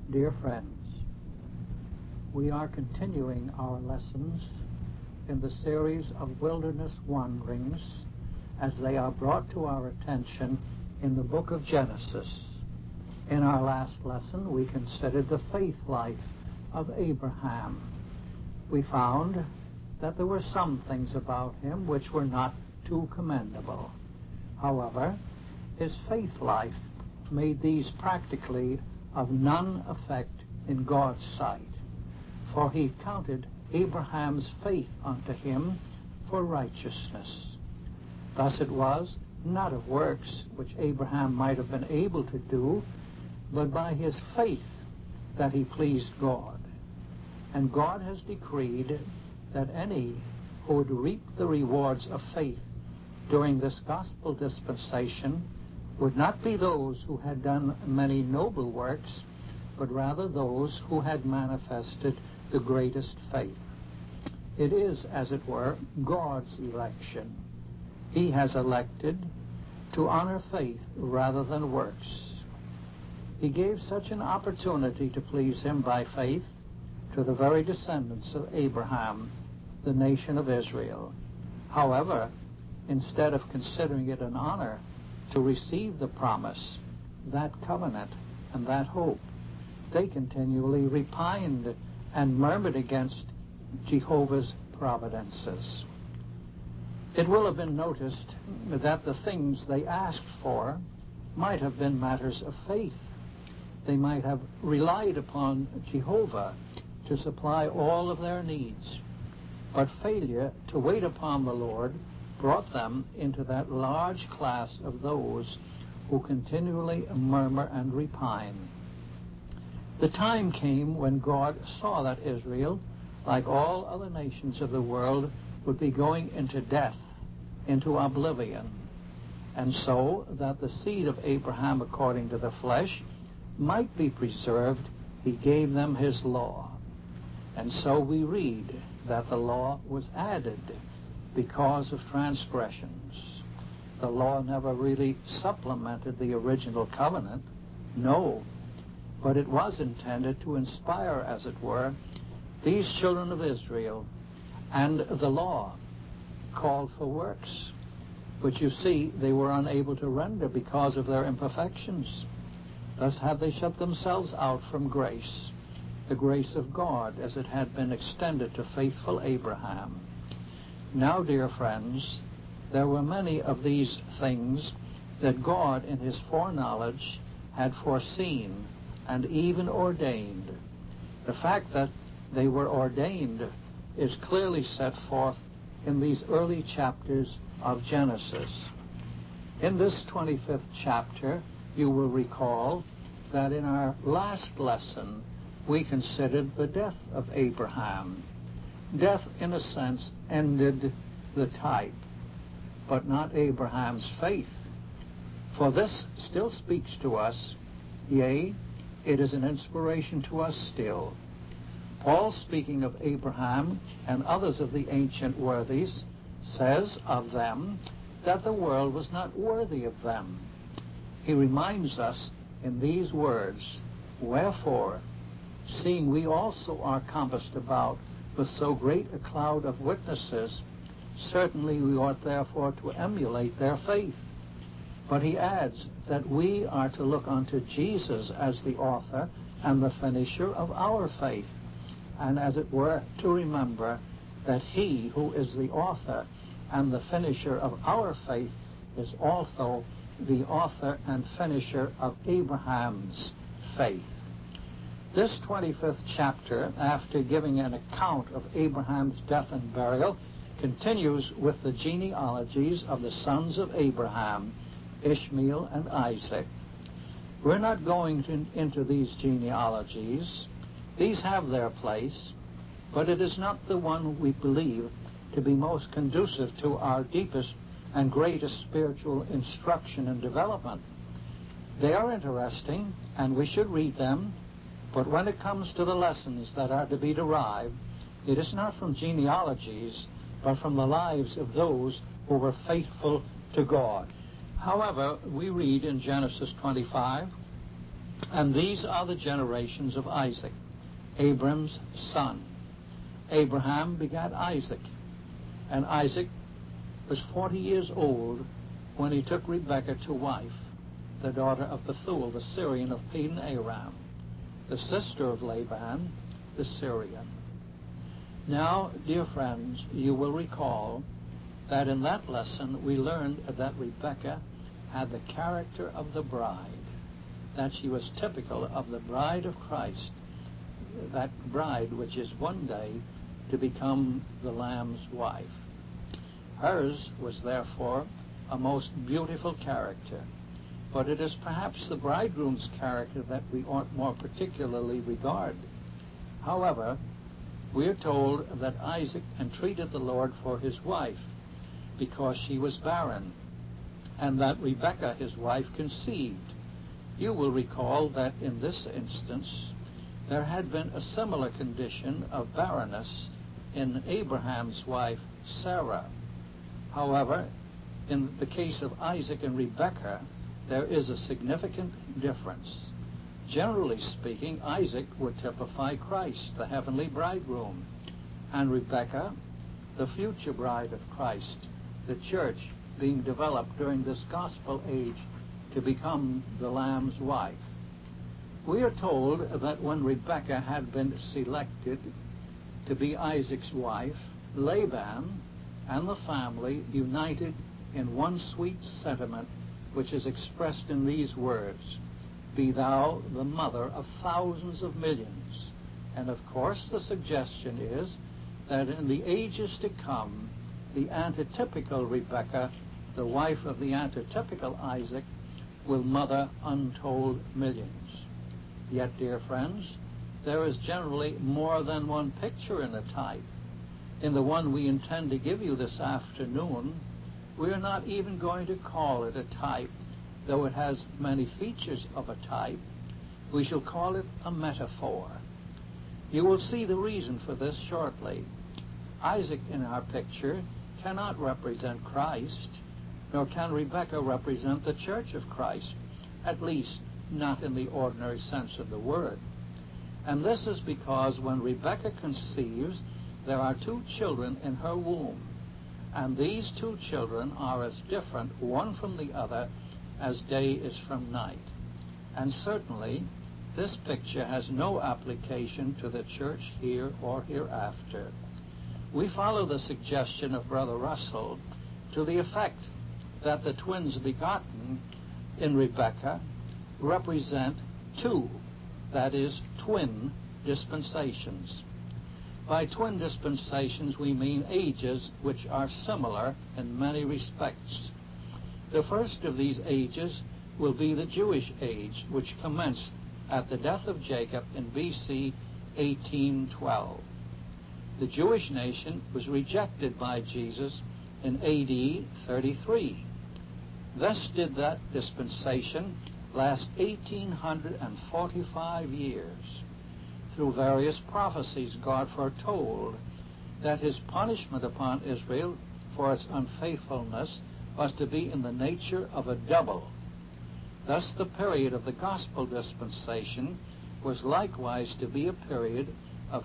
Dear friends, we are continuing our lessons in the series of wilderness wanderings as they are brought to our attention in the book of Genesis. In our last lesson, we considered the faith life of Abraham. We found that there were some things about him which were not too commendable. However, his faith life made these practically of none effect in God's sight, for he counted Abraham's faith unto him for righteousness. Thus it was not of works which Abraham might have been able to do, but by his faith that he pleased God. And God has decreed that any who would reap the rewards of faith during this gospel dispensation would not be those who had done many noble works, but rather those who had manifested the greatest faith. It is, as it were, God's election. He has elected to honor faith rather than works. He gave such an opportunity to please him by faith to the very descendants of Abraham, the nation of Israel. However, instead of considering it an honor to receive the promise, that covenant, and that hope, they continually repined and murmured against Jehovah's providences. It will have been noticed that the things they asked for might have been matters of faith. They might have relied upon Jehovah to supply all of their needs, but failure to wait upon the Lord brought them into that large class of those who continually murmur and repine. The time came when God saw that Israel, like all other nations of the world, would be going into death, into oblivion, and so that the seed of Abraham according to the flesh might be preserved, he gave them his law. And so we read that the law was added because of transgressions. The law never really supplemented the original covenant, no, but it was intended to inspire, as it were, these children of Israel, and the law called for works, which you see they were unable to render because of their imperfections. Thus have they shut themselves out from grace, the grace of God as it had been extended to faithful Abraham. Now, dear friends, there were many of these things that God in his foreknowledge had foreseen and even ordained. The fact that they were ordained is clearly set forth in these early chapters of Genesis. In this 25th chapter, you will recall that in our last lesson we considered the death of Abraham. Death, in a sense, ended the type, but not Abraham's faith. For this still speaks to us, yea, it is an inspiration to us still. Paul, speaking of Abraham and others of the ancient worthies, says of them that the world was not worthy of them. He reminds us in these words, "Wherefore, seeing we also are compassed about with so great a cloud of witnesses, certainly we ought therefore to emulate their faith." But he adds that we are to look unto Jesus as the author and the finisher of our faith, and as it were to remember that he who is the author and the finisher of our faith is also the author and finisher of Abraham's faith. This 25th chapter, after giving an account of Abraham's death and burial, continues with the genealogies of the sons of Abraham, Ishmael and Isaac. We're not going into these genealogies. These have their place, but it is not the one we believe to be most conducive to our deepest and greatest spiritual instruction and development. They are interesting, and we should read them, but when it comes to the lessons that are to be derived, it is not from genealogies, but from the lives of those who were faithful to God. However, we read in Genesis 25 And these are the generations of Isaac, Abram's son. Abraham begat Isaac, and Isaac was 40 years old when he took Rebekah to wife, the daughter of Bethuel, the Syrian of Padan Aram, the sister of Laban, the Syrian. Now, dear friends, you will recall that in that lesson we learned that Rebekah had the character of the bride, that she was typical of the bride of Christ, that bride which is one day to become the Lamb's wife. Hers was therefore a most beautiful character, but it is perhaps the bridegroom's character that we ought more particularly regard. However, we are told that Isaac entreated the Lord for his wife because she was barren, and that Rebekah, his wife, conceived. You will recall that in this instance there had been a similar condition of barrenness in Abraham's wife, Sarah. However, in the case of Isaac and Rebekah, there is a significant difference. Generally speaking, Isaac would typify Christ, the heavenly bridegroom, and Rebekah, the future bride of Christ, the church being developed during this gospel age to become the Lamb's wife. We are told that when Rebekah had been selected to be Isaac's wife, Laban and the family united in one sweet sentiment which is expressed in these words, "Be thou the mother of thousands of millions." And of course the suggestion is that in the ages to come, the antitypical Rebekah, the wife of the antitypical Isaac, will mother untold millions. Yet, dear friends, there is generally more than one picture in a type. In the one we intend to give you this afternoon, we are not even going to call it a type, though it has many features of a type. We shall call it a metaphor. You will see the reason for this shortly. Isaac in our picture cannot represent Christ, nor can Rebekah represent the church of Christ, at least not in the ordinary sense of the word. And this is because when Rebekah conceives, there are two children in her womb, and these two children are as different one from the other as day is from night. And certainly, this picture has no application to the church here or hereafter. We follow the suggestion of Brother Russell to the effect that the twins begotten in Rebekah represent two, that is, twin dispensations. By twin dispensations we mean ages which are similar in many respects. The first of these ages will be the Jewish age, which commenced at the death of Jacob in B.C. 1812. The Jewish nation was rejected by Jesus in A.D. 33. Thus did that dispensation last 1845 years. Through various prophecies, God foretold that his punishment upon Israel for its unfaithfulness was to be in the nature of a double. Thus the period of the gospel dispensation was likewise to be a period of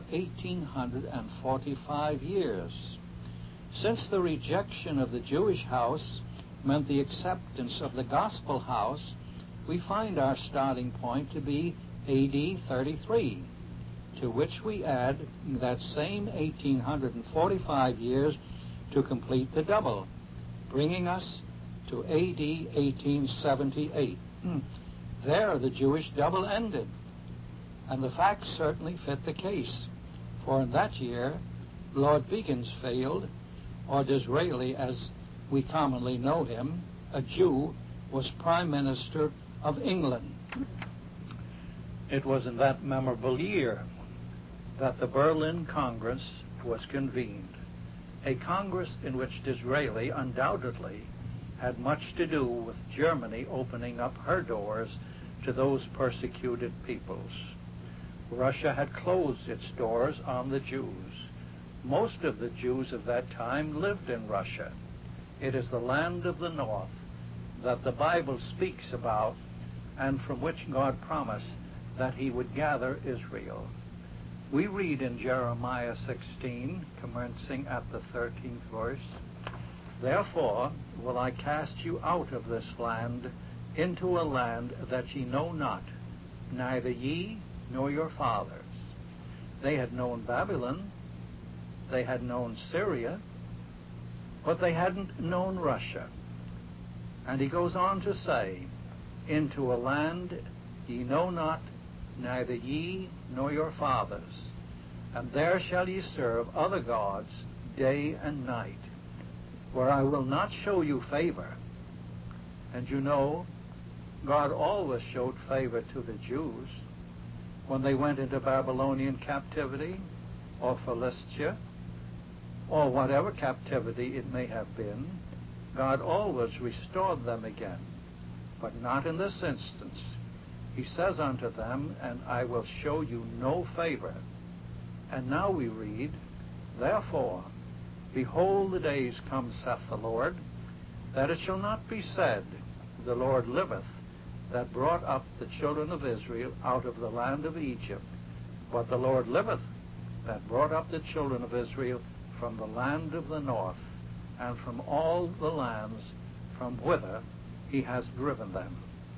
1845 years. Since the rejection of the Jewish house meant the acceptance of the gospel house, we find our starting point to be A.D. 33, to which we add that same 1845 years to complete the double, bringing us to A.D. 1878. There the Jewish double ended, and the facts certainly fit the case, for in that year Lord Beaconsfield, or Disraeli as we commonly know him, a Jew, was Prime Minister of England. It was in that memorable year that the Berlin Congress was convened, a Congress in which Disraeli undoubtedly had much to do with Germany opening up her doors to those persecuted peoples. Russia had closed its doors on the Jews. Most of the Jews of that time lived in Russia. It is the land of the north that the Bible speaks about and from which God promised that he would gather Israel. We read in Jeremiah 16, commencing at the 13th verse, "Therefore will I cast you out of this land into a land that ye know not, neither ye nor your fathers." They had known Babylon, they had known Syria, but they hadn't known Russia. And he goes on to say, "Into a land ye know not, neither ye nor your fathers, and there shall ye serve other gods day and night, where I will not show you favor." And you know, God always showed favor to the Jews when they went into Babylonian captivity, or Philistia, or whatever captivity it may have been. God always restored them again, but not in this instance. He says unto them, "And I will show you no favor." And now we read, "Therefore, behold, the days come, saith the Lord, that it shall not be said, The Lord liveth, that brought up the children of Israel out of the land of Egypt, but the Lord liveth, that brought up the children of Israel from the land of the north, and from all the lands from whither he has driven them.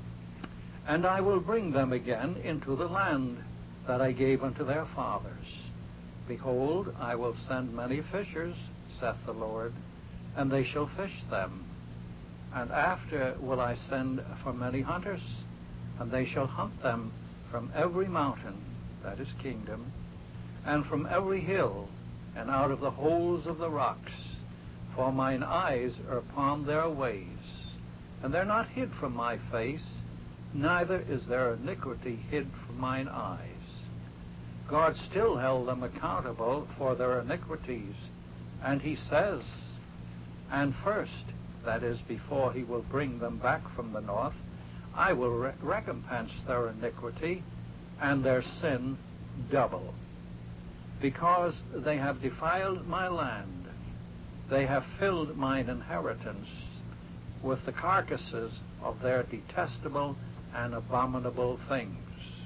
And I will bring them again into the land that I gave unto their fathers. Behold, I will send many fishers, saith the Lord, and they shall fish them. And after will I send for many hunters, and they shall hunt them from every mountain, that is kingdom, and from every hill, and out of the holes of the rocks. For mine eyes are upon their ways, and they're not hid from my face, neither is their iniquity hid from mine eyes. God still held them accountable for their iniquities, and he says, and first, that is, before he will bring them back from the north, I will recompense their iniquity and their sin double. Because they have defiled my land, they have filled mine inheritance with the carcasses of their detestable and abominable things.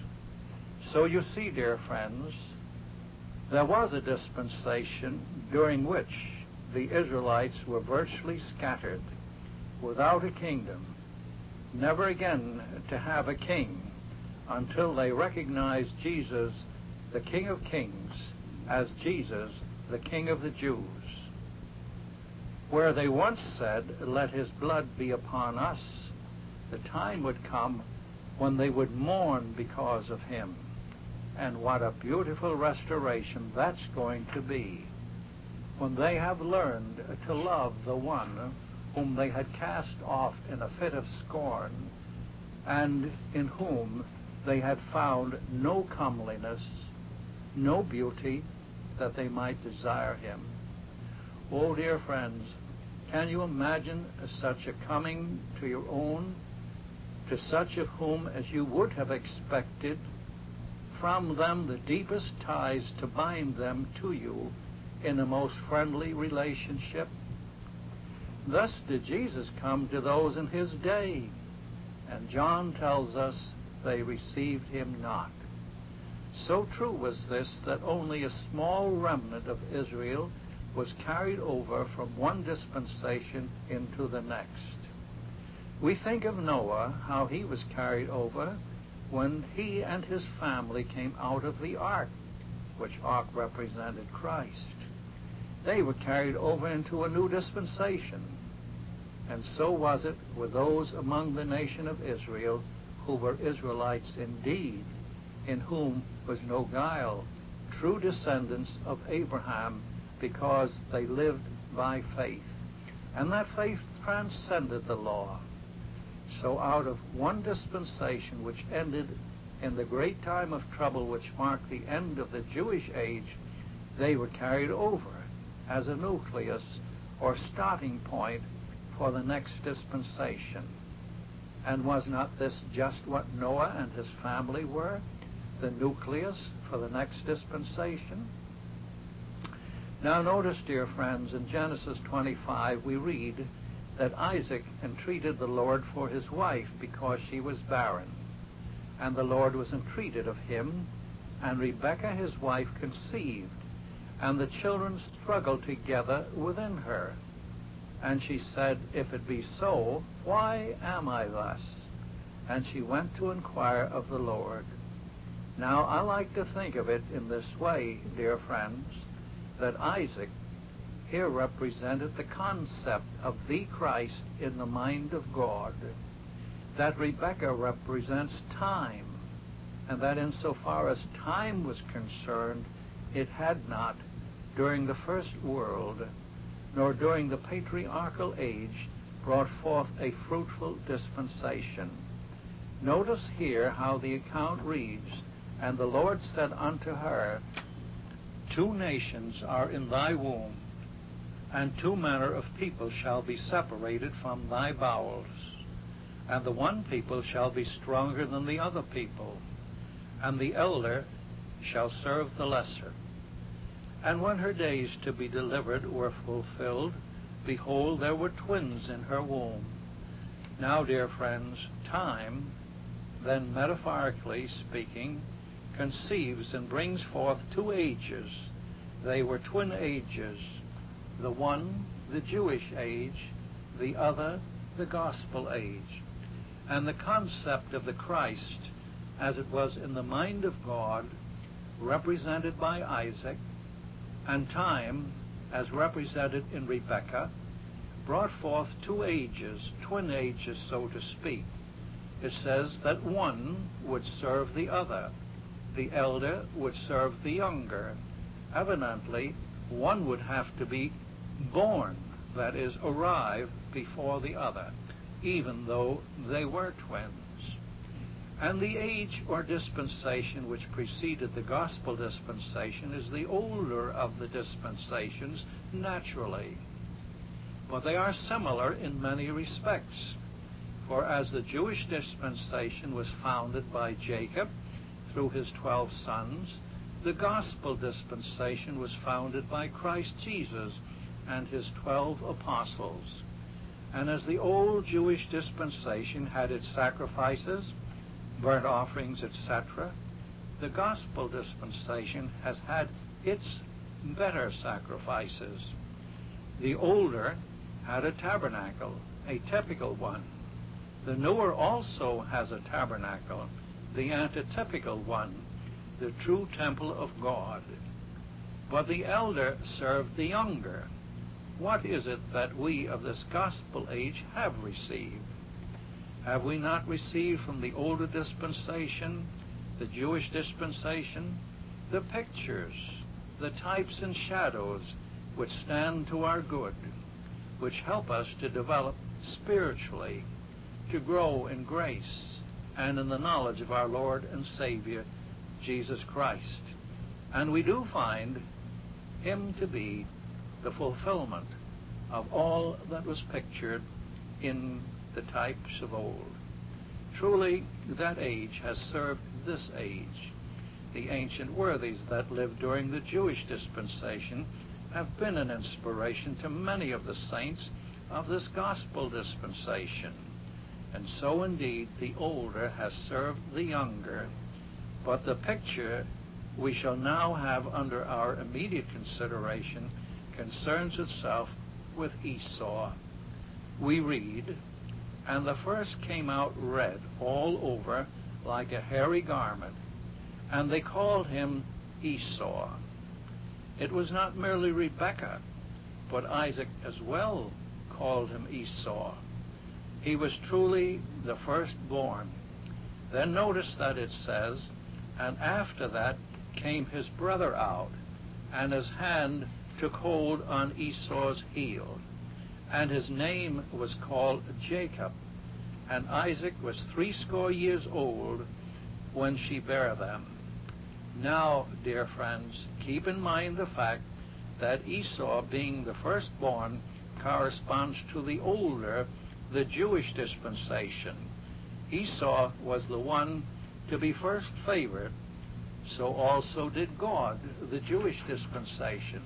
So you see, dear friends, there was a dispensation during which the Israelites were virtually scattered, without a kingdom, never again to have a king, until they recognized Jesus, the King of Kings, as Jesus, the King of the Jews. Where they once said, let his blood be upon us, the time would come when they would mourn because of him. And what a beautiful restoration that's going to be, when they have learned to love the one whom they had cast off in a fit of scorn, and in whom they had found no comeliness, no beauty, that they might desire him. Oh, dear friends, can you imagine such a coming to your own, to such of whom as you would have expected from them the deepest ties to bind them to you in a most friendly relationship? Thus did Jesus come to those in his day, and John tells us they received him not. So true was this that only a small remnant of Israel was carried over from one dispensation into the next. We think of Noah, how he was carried over when he and his family came out of the ark, which ark represented Christ. They were carried over into a new dispensation. And so was it with those among the nation of Israel who were Israelites indeed, in whom was no guile, true descendants of Abraham, because they lived by faith. And that faith transcended the law. So out of one dispensation which ended in the great time of trouble which marked the end of the Jewish age, they were carried over as a nucleus or starting point for the next dispensation. And was not this just what Noah and his family were, the nucleus for the next dispensation? Now notice, dear friends, in Genesis 25 we read that Isaac entreated the Lord for his wife because she was barren. And the Lord was entreated of him, and Rebekah his wife conceived, and the children struggled together within her. And she said, If it be so, why am I thus? And she went to inquire of the Lord. Now, I like to think of it in this way, dear friends, that Isaac here represented the concept of the Christ in the mind of God, that Rebekah represents time, and that insofar as time was concerned, it had not, during the first world, nor during the patriarchal age, brought forth a fruitful dispensation. Notice here how the account reads, And the Lord said unto her, 2 nations are in thy womb, and 2 manner of people shall be separated from thy bowels. And the one people shall be stronger than the other people, and the elder shall serve the lesser. And when her days to be delivered were fulfilled, behold, there were twins in her womb. Now, dear friends, time, then metaphorically speaking, conceives and brings forth 2 ages. They were twin ages, the one the Jewish age, the other the gospel age. And the concept of the Christ, as it was in the mind of God, represented by Isaac, and time, as represented in Rebekah, brought forth 2 ages, twin ages, so to speak. It says that one would serve the other. The elder would serve the younger. Evidently, one would have to be born, that is, arrive before the other, even though they were twins. And the age or dispensation which preceded the gospel dispensation is the older of the dispensations, naturally. But they are similar in many respects. For as the Jewish dispensation was founded by Jacob through his 12 sons, the gospel dispensation was founded by Christ Jesus and his 12 apostles. And as the old Jewish dispensation had its sacrifices, burnt offerings, etc., the gospel dispensation has had its better sacrifices. The older had a tabernacle, a typical one. The newer also has a tabernacle, the antitypical one, the true temple of God. But the elder served the younger. What is it that we of this gospel age have received? Have we not received from the older dispensation, the Jewish dispensation, the pictures, the types and shadows which stand to our good, which help us to develop spiritually, to grow in grace and in the knowledge of our Lord and Savior, Jesus Christ? And we do find him to be the fulfillment of all that was pictured in the types of old. Truly, that age has served this age. The ancient worthies that lived during the Jewish dispensation have been an inspiration to many of the saints of this gospel dispensation. And so indeed the older has served the younger. But the picture we shall now have under our immediate consideration concerns itself with Esau. We read, And the first came out red all over like a hairy garment, and they called him Esau. It was not merely Rebekah, but Isaac as well called him Esau. He was truly the firstborn. Then notice that it says, And after that came his brother out, and his hand took hold on Esau's heel. And his name was called Jacob. And Isaac was 80 years old when she bare them. Now, dear friends, keep in mind the fact that Esau, being the firstborn, corresponds to the older, the Jewish dispensation. Esau was the one to be first favored, so also did God, the Jewish dispensation.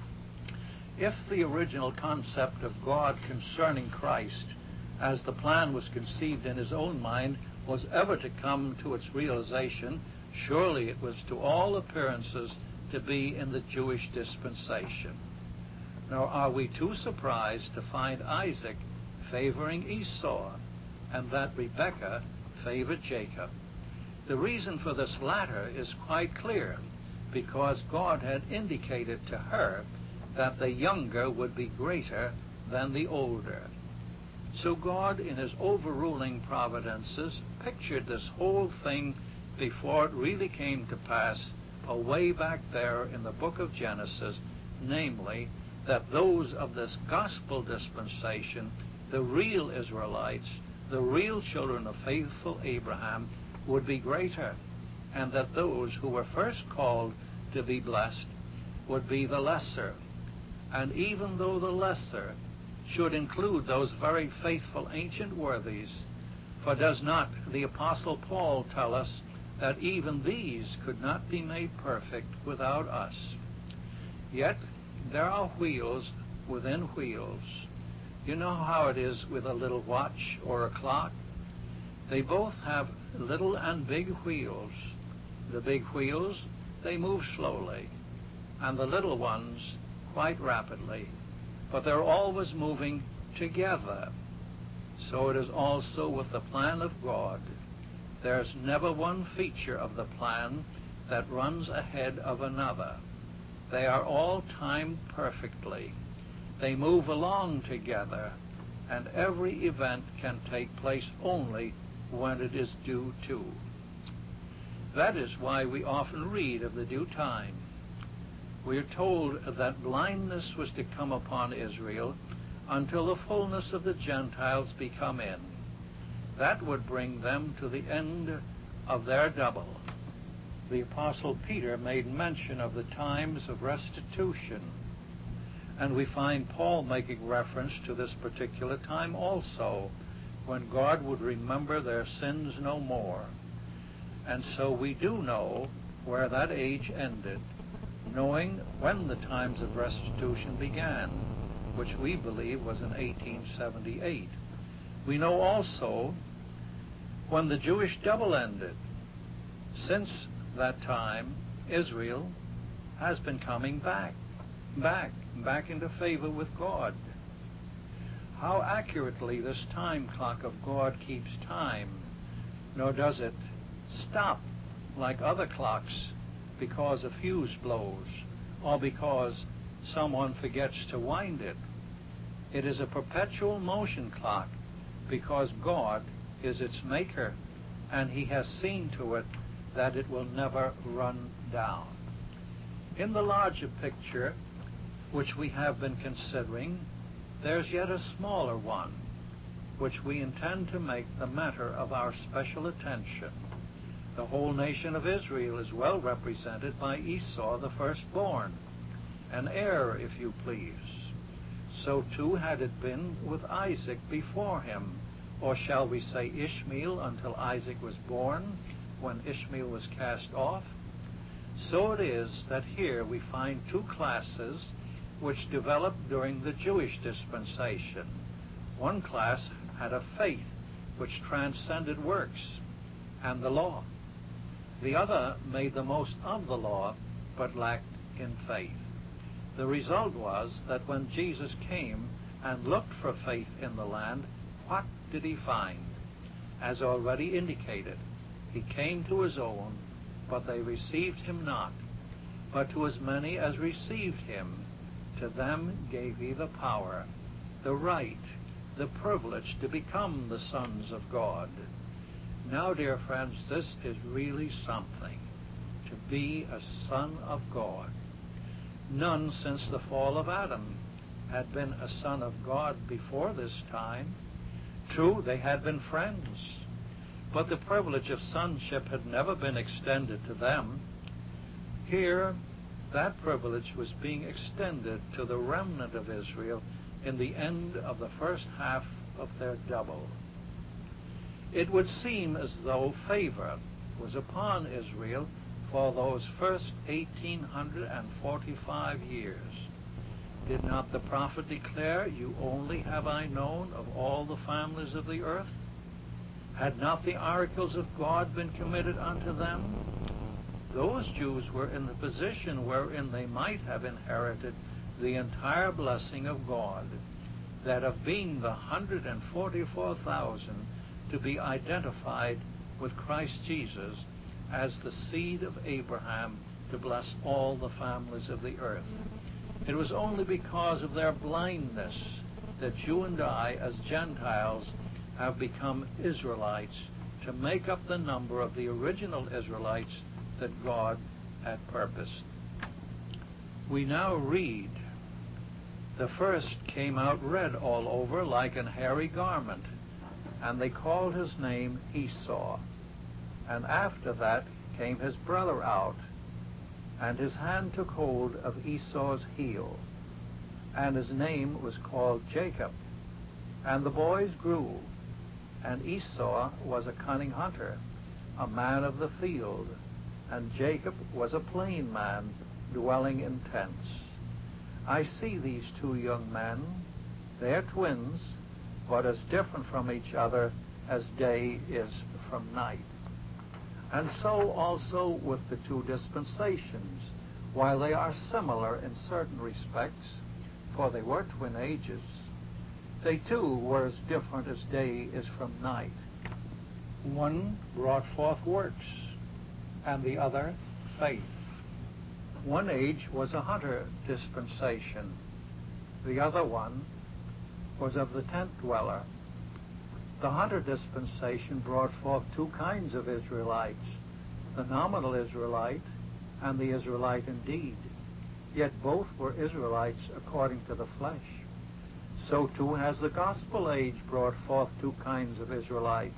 If the original concept of God concerning Christ, as the plan was conceived in his own mind, was ever to come to its realization, surely it was to all appearances to be in the Jewish dispensation. Nor are we too surprised to find Isaac favoring Esau, and that Rebekah favored Jacob. The reason for this latter is quite clear, because God had indicated to her that the younger would be greater than the older. So God, in his overruling providences, pictured this whole thing before it really came to pass, away back there in the book of Genesis, namely, that those of this gospel dispensation, the real Israelites, the real children of faithful Abraham, would be greater, and that those who were first called to be blessed would be the lesser. And even though the lesser should include those very faithful ancient worthies, for does not the Apostle Paul tell us that even these could not be made perfect without us? Yet there are wheels within wheels. You know how it is with a little watch or a clock? They both have little and big wheels. The big wheels, they move slowly, and the little ones quite rapidly, but they're always moving together. So it is also with the plan of God. There's never one feature of the plan that runs ahead of another. They are all timed perfectly. They move along together, and every event can take place only when it is due to. That is why we often read of the due time. We are told that blindness was to come upon Israel until the fullness of the Gentiles be come in. That would bring them to the end of their double. The Apostle Peter made mention of the times of restitution, and we find Paul making reference to this particular time also, when God would remember their sins no more. And so we do know where that age ended, knowing when the times of restitution began, which we believe was in 1878. We know also when the Jewish double ended. Since that time, Israel has been coming back into favor with God. How accurately this time clock of God keeps time, nor does it stop like other clocks because a fuse blows or because someone forgets to wind it. It is a perpetual motion clock because God is its maker, and he has seen to it that it will never run down. In the larger picture, which we have been considering, there's yet a smaller one, which we intend to make the matter of our special attention. The whole nation of Israel is well represented by Esau, the firstborn, an heir, if you please. So too had it been with Isaac before him, or shall we say Ishmael, until Isaac was born, when Ishmael was cast off. So it is that here we find two classes which developed during the Jewish dispensation. One class had a faith which transcended works and the law. The other made the most of the law, but lacked in faith. The result was that when Jesus came and looked for faith in the land, what did he find? As already indicated, he came to his own, but they received him not. But to as many as received him, to them gave he the power, the right, the privilege to become the sons of God. Now, dear friends, this is really something, to be a son of God. None since the fall of Adam had been a son of God before this time. True, they had been friends, but the privilege of sonship had never been extended to them. Here, that privilege was being extended to the remnant of Israel in the end of the first half of their double. It would seem as though favor was upon Israel for those first 1845 years. Did not the prophet declare, "You only have I known of all the families of the earth"? Had not the oracles of God been committed unto them? Those Jews were in the position wherein they might have inherited the entire blessing of God, that of being the 144,000 to be identified with Christ Jesus as the seed of Abraham to bless all the families of the earth. It was only because of their blindness that you and I, as Gentiles, have become Israelites to make up the number of the original Israelites that God had purposed. We now read, the first came out red all over like an hairy garment, and they called his name Esau. And after that came his brother out, and his hand took hold of Esau's heel, and his name was called Jacob. And the boys grew, and Esau was a cunning hunter, a man of the field, and Jacob was a plain man, dwelling in tents. I see these two young men. They are twins, but as different from each other as day is from night. And so also with the two dispensations, while they are similar in certain respects, for they were twin ages, they too were as different as day is from night. One brought forth works, and the other faith. One age was a hunter dispensation. The other one was of the tent dweller. The hunter dispensation brought forth two kinds of Israelites, the nominal Israelite and the Israelite indeed. Yet both were Israelites according to the flesh. So too has the gospel age brought forth two kinds of Israelites.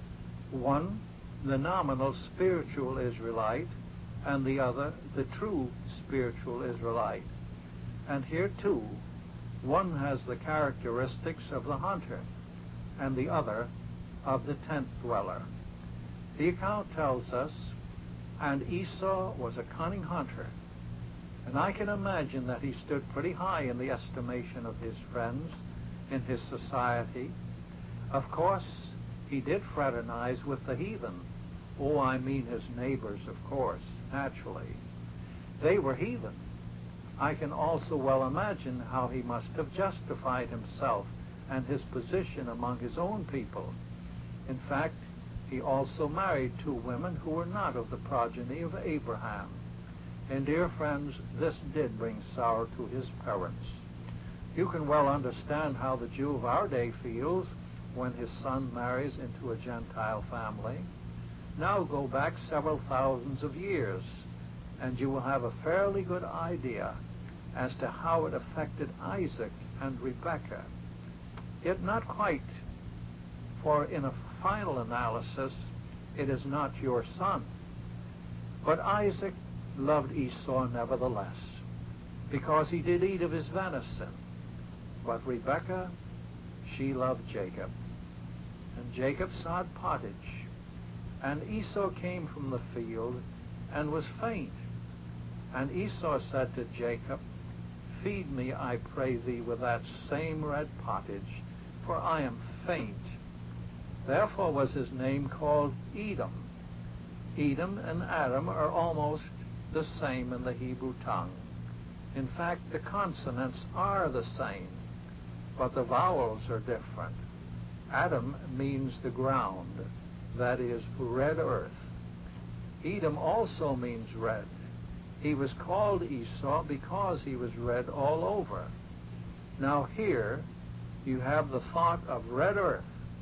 One, the nominal spiritual Israelite, and the other, the true spiritual Israelite. And here too, one has the characteristics of the hunter, and the other of the tent dweller. The account tells us, and Esau was a cunning hunter, and I can imagine that he stood pretty high in the estimation of his friends, in his society. Of course, he did fraternize with the heathen. Oh, I mean his neighbors, of course, naturally. They were heathen. I can also well imagine how he must have justified himself and his position among his own people. In fact, he also married two women who were not of the progeny of Abraham. And dear friends, this did bring sorrow to his parents. You can well understand how the Jew of our day feels when his son marries into a Gentile family. Now go back several thousands of years, and you will have a fairly good idea as to how it affected Isaac and Rebekah. Yet not quite, for in a final analysis, it is not your son. But Isaac loved Esau nevertheless, because he did eat of his venison. But Rebekah, she loved Jacob. And Jacob sowed pottage. And Esau came from the field and was faint. And Esau said to Jacob, feed me, I pray thee, with that same red pottage, for I am faint. Therefore was his name called Edom. Edom and Adam are almost the same in the Hebrew tongue. In fact, the consonants are the same, but the vowels are different. Adam means the ground, that is, red earth. Edom also means red. He was called Esau because he was red all over. Now here you have the thought of red earth.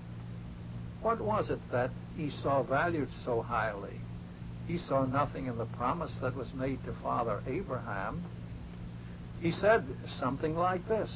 What was it that Esau valued so highly? He saw nothing in the promise that was made to Father Abraham. He said something like this,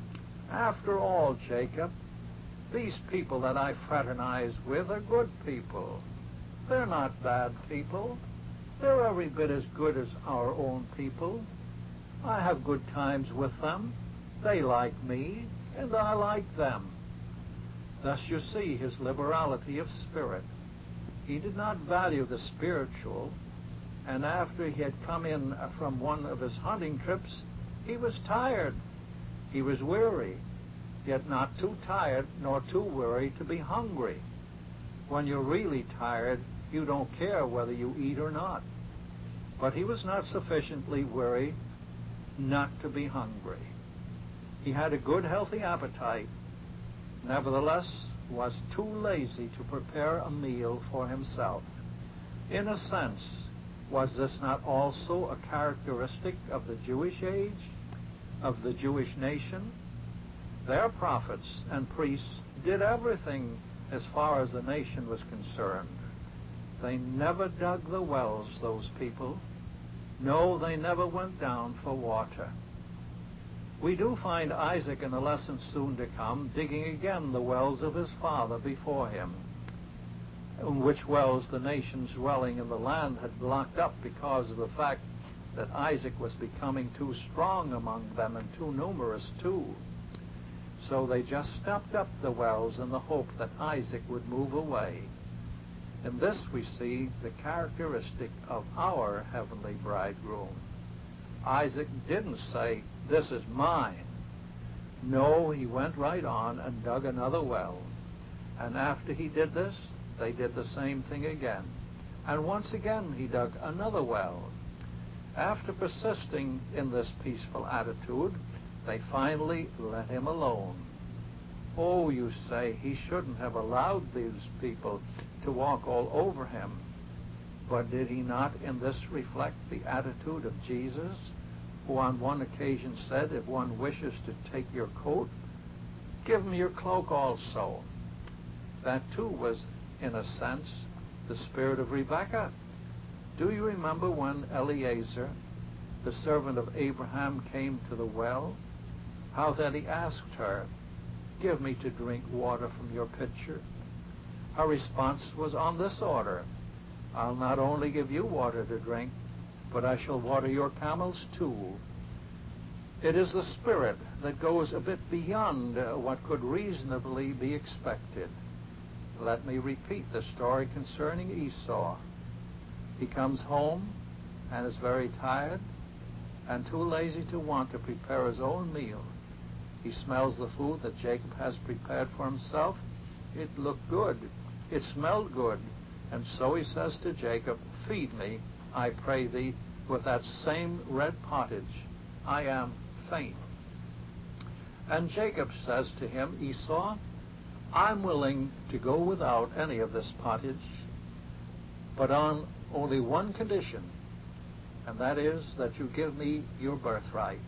after all, Jacob, these people that I fraternize with are good people. They're not bad people. They're every bit as good as our own people. I have good times with them. They like me, and I like them. Thus you see his liberality of spirit. He did not value the spiritual, and after he had come in from one of his hunting trips, he was tired. He was weary, yet not too tired nor too weary to be hungry. When you're really tired, you don't care whether you eat or not. But he was not sufficiently weary not to be hungry. He had a good, healthy appetite, nevertheless was too lazy to prepare a meal for himself. In a sense, was this not also a characteristic of the Jewish age, of the Jewish nation? Their prophets and priests did everything as far as the nation was concerned. They never dug the wells, those people. No, they never went down for water. We do find Isaac in the lesson soon to come digging again the wells of his father before him, in which wells the nations dwelling in the land had blocked up because of the fact that Isaac was becoming too strong among them and too numerous too. So they just stopped up the wells in the hope that Isaac would move away. In this we see the characteristic of our heavenly bridegroom. Isaac didn't say, "This is mine." No, he went right on and dug another well. And after he did this, they did the same thing again. And once again he dug another well. After persisting in this peaceful attitude, they finally let him alone. Oh, you say, he shouldn't have allowed these people to walk all over him. But did he not in this reflect the attitude of Jesus, who on one occasion said, "If one wishes to take your coat, give him your cloak also"? That too was, in a sense, the spirit of Rebekah. Do you remember when Eliezer, the servant of Abraham, came to the well? How that he asked her, "Give me to drink water from your pitcher"? Her response was on this order: "I'll not only give you water to drink, but I shall water your camels too." It is the spirit that goes a bit beyond what could reasonably be expected. Let me repeat the story concerning Esau. He comes home and is very tired and too lazy to want to prepare his own meal. He smells the food that Jacob has prepared for himself. It looked good. It smelled good. And so he says to Jacob, "Feed me, I pray thee, with that same red pottage. I am faint." And Jacob says to him, "Esau, I'm willing to go without any of this pottage, but on only one condition, and that is that you give me your birthright."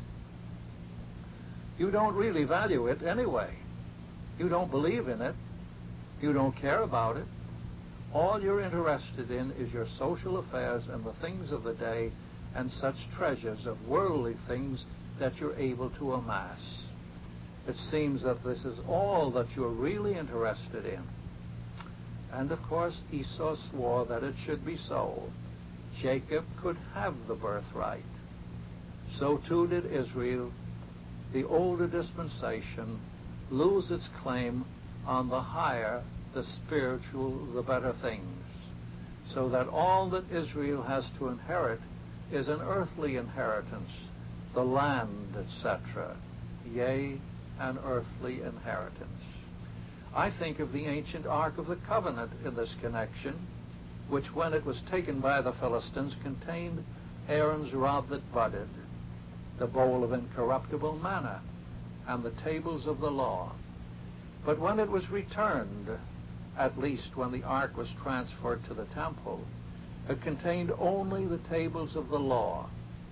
You don't really value it anyway. You don't believe in it. You don't care about it. All you're interested in is your social affairs and the things of the day and such treasures of worldly things that you're able to amass. It seems that this is all that you're really interested in. And of course Esau swore that it should be so. Jacob could have the birthright. So too did Israel, the older dispensation, lose its claim on the higher, the spiritual, the better things, so that all that Israel has to inherit is an earthly inheritance, the land, etc., yea, an earthly inheritance. I think of the ancient Ark of the Covenant in this connection, which when it was taken by the Philistines contained Aaron's rod that budded, the bowl of incorruptible manna, and the tables of the law. But when it was returned, at least when the ark was transferred to the temple, it contained only the tables of the law.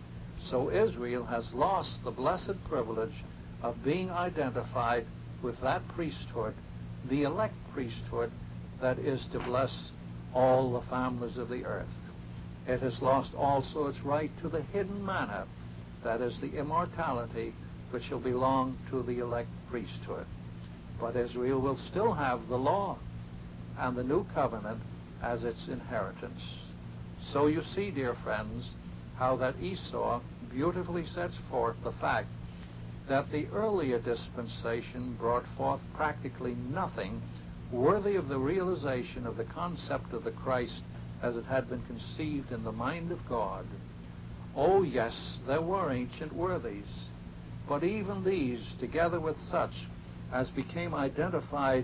So Israel has lost the blessed privilege of being identified with that priesthood, the elect priesthood, that is to bless all the families of the earth. It has lost also its right to the hidden manna, that is the immortality which shall belong to the elect priesthood. But Israel will still have the law and the new covenant as its inheritance. So you see, dear friends, how that Esau beautifully sets forth the fact that the earlier dispensation brought forth practically nothing worthy of the realization of the concept of the Christ as it had been conceived in the mind of God. Oh, yes, there were ancient worthies, but even these, together with such as became identified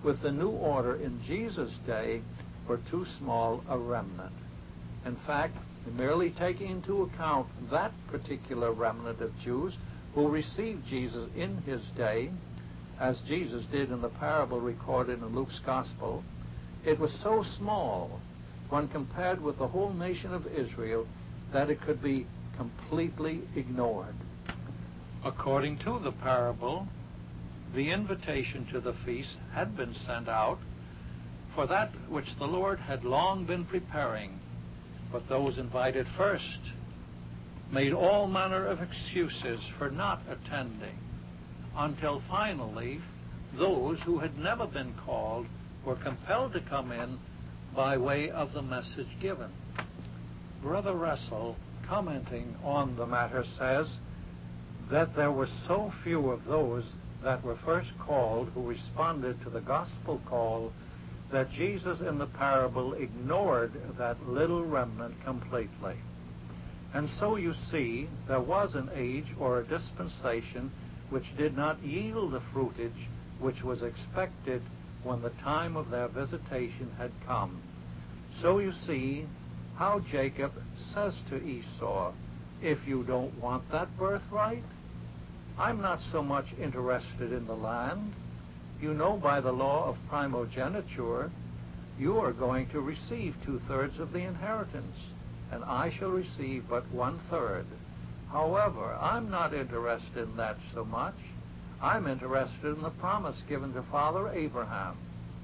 with the new order in Jesus' day were too small a remnant. In fact, merely taking into account that particular remnant of Jews who received Jesus in his day, as Jesus did in the parable recorded in Luke's Gospel, it was so small when compared with the whole nation of Israel that it could be completely ignored. According to the parable, the invitation to the feast had been sent out for that which the Lord had long been preparing, but those invited first made all manner of excuses for not attending, until finally those who had never been called were compelled to come in by way of the message given. Brother Russell, commenting on the matter, says that there were so few of those that were first called who responded to the gospel call that Jesus in the parable ignored that little remnant completely. And so you see, there was an age or a dispensation which did not yield the fruitage which was expected when the time of their visitation had come. So you see how Jacob says to Esau, "If you don't want that birthright, I'm not so much interested in the land. You know, by the law of primogeniture, you are going to receive 2/3 of the inheritance, and I shall receive but 1/3. However, I'm not interested in that so much. I'm interested in the promise given to Father Abraham."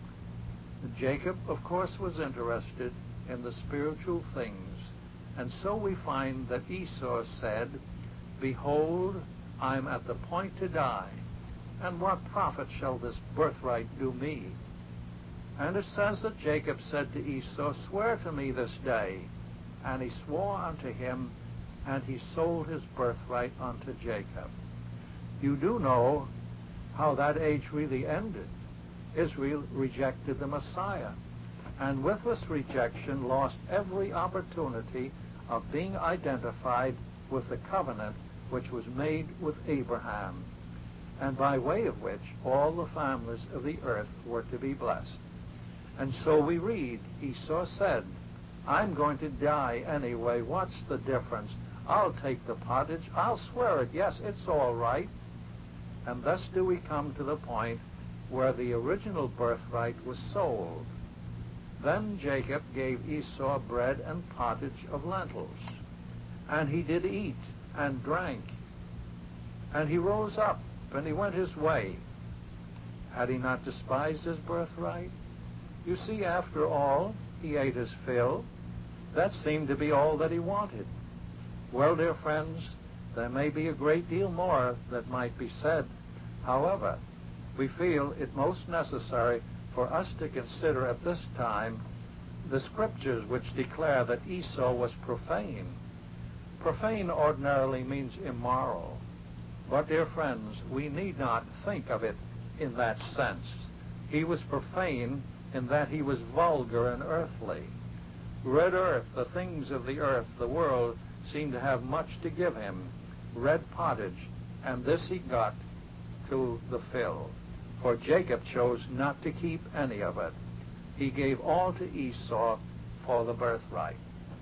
Jacob, of course, was interested in the spiritual things, and so we find that Esau said, "Behold, I'm at the point to die, and what profit shall this birthright do me?" And it says that Jacob said to Esau, "Swear to me this day." And he swore unto him, and he sold his birthright unto Jacob. You do know how that age really ended. Israel rejected the Messiah, and with this rejection lost every opportunity of being identified with the covenant which was made with Abraham, and by way of which all the families of the earth were to be blessed. And so we read, Esau said, "I'm going to die anyway. What's the difference? I'll take the pottage. I'll swear it. Yes, it's all right." And thus do we come to the point where the original birthright was sold. Then Jacob gave Esau bread and pottage of lentils, and he did eat and drank, and he rose up and he went his way. Had he not despised his birthright? You see, after all, he ate his fill. That seemed to be all that he wanted. Well, dear friends, there may be a great deal more that might be said. However, we feel it most necessary for us to consider at this time the scriptures which declare that Esau was profane. Profane ordinarily means immoral. But, dear friends, we need not think of it in that sense. He was profane in that he was vulgar and earthly. Red earth, the things of the earth, the world, seemed to have much to give him. Red pottage, and this he got to the fill. For Jacob chose not to keep any of it. He gave all to Esau for the birthright.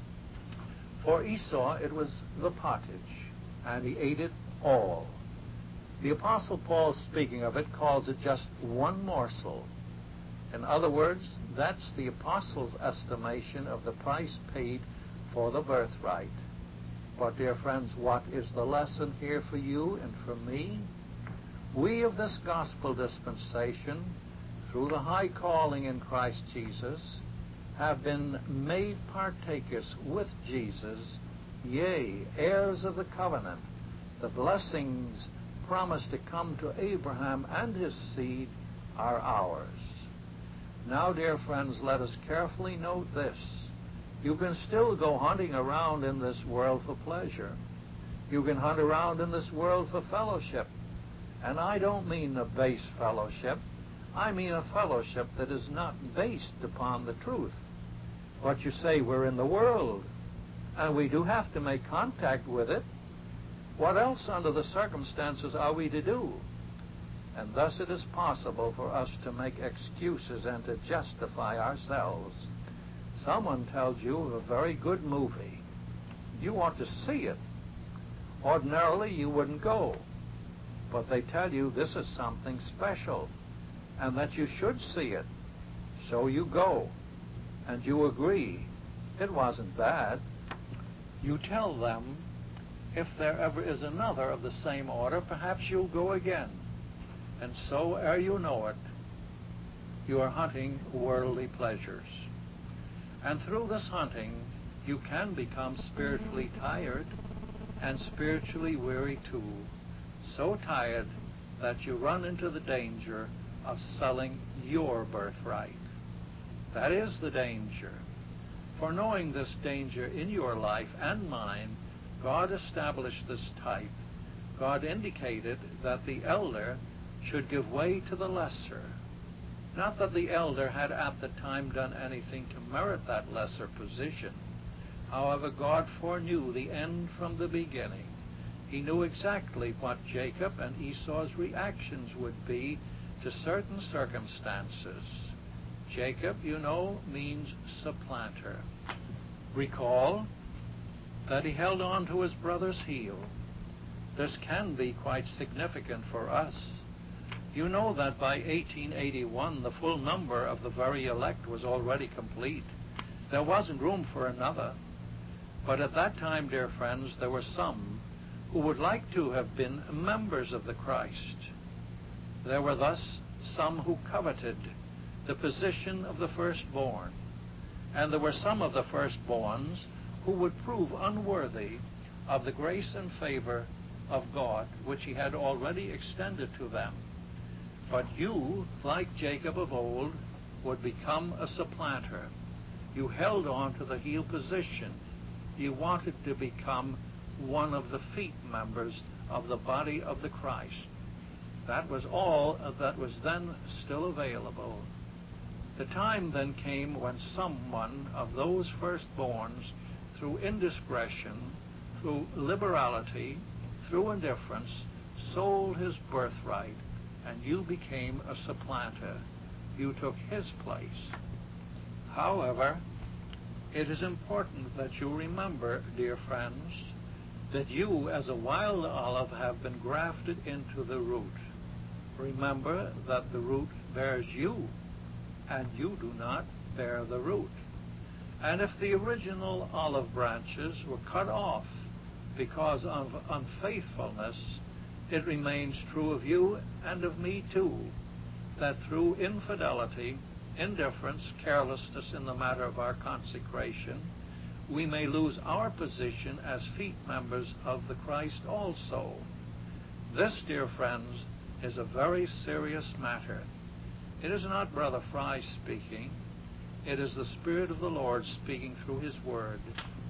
For Esau it was the pottage, and he ate it all. The Apostle Paul, speaking of it, calls it just one morsel. In other words, that's the Apostle's estimation of the price paid for the birthright. But, dear friends, what is the lesson here for you and for me? We of this gospel dispensation, through the high calling in Christ Jesus, have been made partakers with Jesus, yea, heirs of the covenant. The blessings promised to come to Abraham and his seed are ours. Now, dear friends, let us carefully note this. You can still go hunting around in this world for pleasure. You can hunt around in this world for fellowship. And I don't mean a base fellowship. I mean a fellowship that is not based upon the truth. But you say, we're in the world, and we do have to make contact with it. What else under the circumstances are we to do? and thus it is possible for us to make excuses and to justify ourselves. Someone tells you of a very good movie. You want to see it. Ordinarily, you wouldn't go, but they tell you this is something special and that you should see it. So you go, and you agree. It wasn't bad. You tell them, if there ever is another of the same order, perhaps you'll go again. And so, ere you know it, you are hunting worldly pleasures. And through this hunting, you can become spiritually tired and spiritually weary too, so tired that you run into the danger of selling your birthright. That is the danger. For knowing this danger in your life and mine, God established this type. God indicated that the elder should give way to the lesser. Not that the elder had at the time done anything to merit that lesser position. However, God foreknew the end from the beginning. He knew exactly what Jacob and Esau's reactions would be to certain circumstances. Jacob, you know, means supplanter. Recall that he held on to his brother's heel. This can be quite significant for us. You know that by 1881, the full number of the very elect was already complete. There wasn't room for another. But at that time, dear friends, there were some who would like to have been members of the Christ. There were thus some who coveted the position of the firstborn, and there were some of the firstborns who would prove unworthy of the grace and favor of God, which he had already extended to them. But you, like Jacob of old, would become a supplanter. You held on to the heel position. You wanted to become one of the feet members of the body of the Christ. That was all that was then still available. The time then came when someone of those firstborns, through indiscretion, through liberality, through indifference, sold his birthright, and you became a supplanter. You took his place. However, it is important that you remember, dear friends, that you, as a wild olive, have been grafted into the root. Remember that the root bears you, and you do not bear the root. And if the original olive branches were cut off because of unfaithfulness, it remains true of you and of me too, that through infidelity, indifference, carelessness in the matter of our consecration, we may lose our position as feet members of the Christ also. This, dear friends, is a very serious matter. It is not Brother Fry speaking. It is the Spirit of the Lord speaking through his word.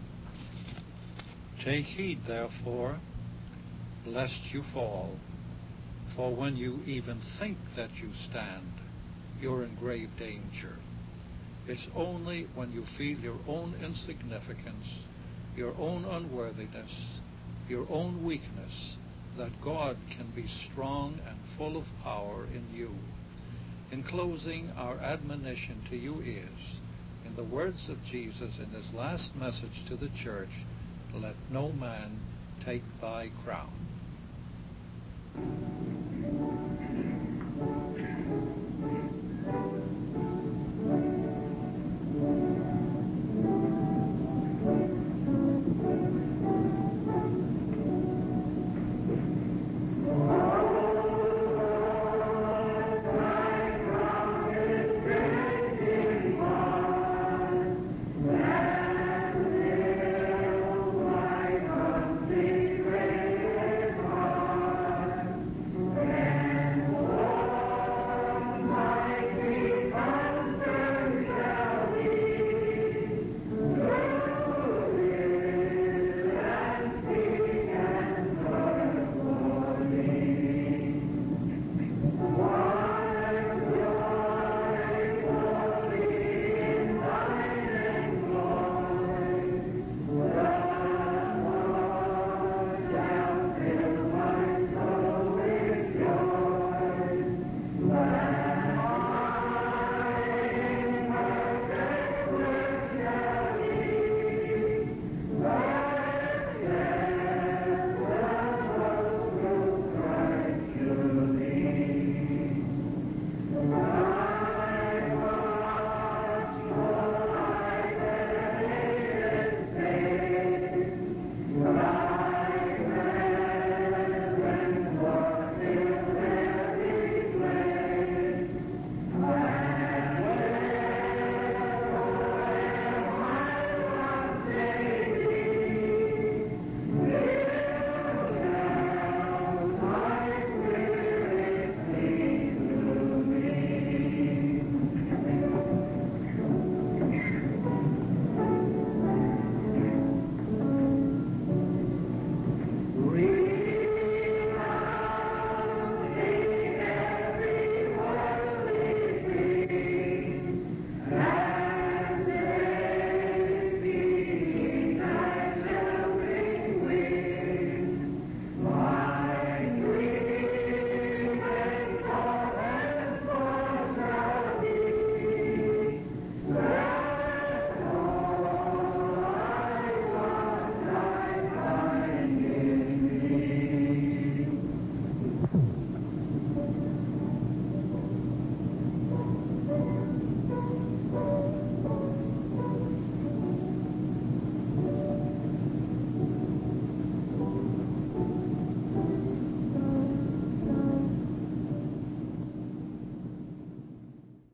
Take heed, therefore, lest you fall. For when you even think that you stand, you're in grave danger. It's only when you feel your own insignificance, your own unworthiness, your own weakness, that God can be strong and full of power in you. In closing, our admonition to you is, in the words of Jesus in his last message to the church, let no man take thy crown.